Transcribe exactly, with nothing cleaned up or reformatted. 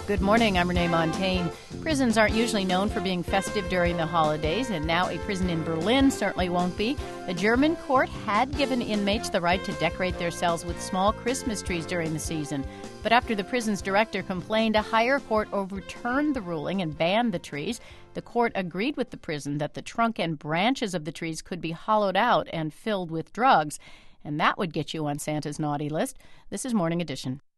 Good morning, I'm Renee Montaigne. Prisons aren't usually known for being festive during the holidays, and now a prison in Berlin certainly won't be. A German court had given inmates the right to decorate their cells with small Christmas trees during the season. But after the prison's director complained, a higher court overturned the ruling and banned the trees. The court agreed with the prison that the trunk and branches of the trees could be hollowed out and filled with drugs. And that would get you on Santa's naughty list. This is Morning Edition.